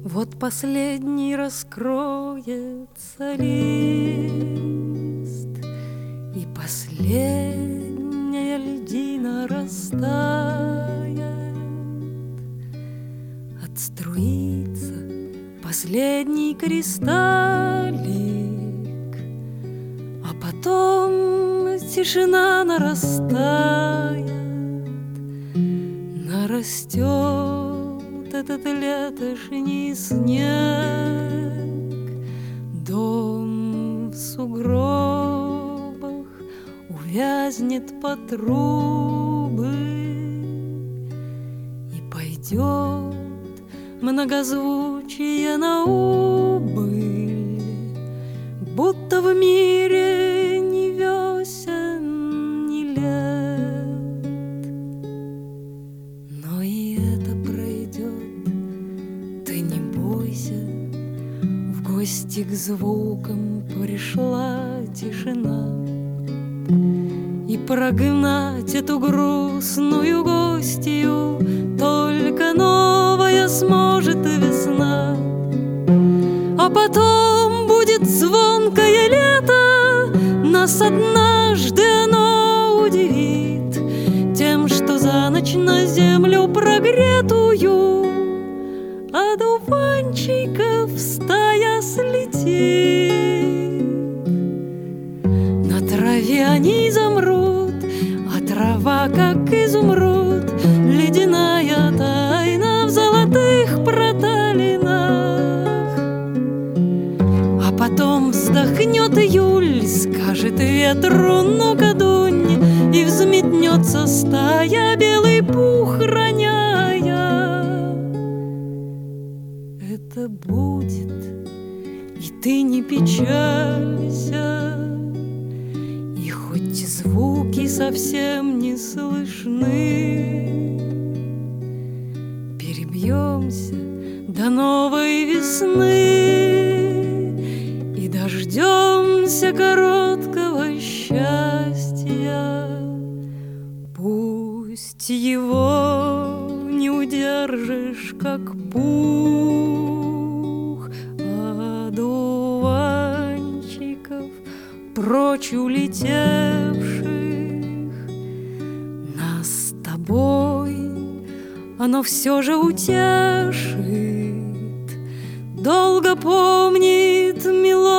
Вот последний раскроется лист, и последняя льдина растает, отструится последний кристаллик, а потом тишина нарастает, нарастет этот летошний снег, дом в сугробах увязнет по трубы, и пойдет многозвучие на убыль, будто в мире ни весен, ни лет. Но и это пройдет, ты не бойся, в гости к звукам пришла тишина, и прогнать эту грустную гостью только новая сможет весна. А потом будет звонкое лето, нас однажды оно удивит тем, что за ночь на землю прогретую одуванчиков стая слетит. На траве они замрут, а трава, как изумруд, ледяная тайна в золотых проталинах. А потом вздохнет июль, скажет ветру: ну-ка дунь, и взметнется стая, белый пух роняя. Это будет, и ты не печалься, и хоть звуки совсем не слышны, перебьемся до новой весны и дождемся короткого счастья. Пусть его не удержишь, как пух, одуванчиков прочь улетевших, нас с тобой оно все же утешит, долго помнит мелодию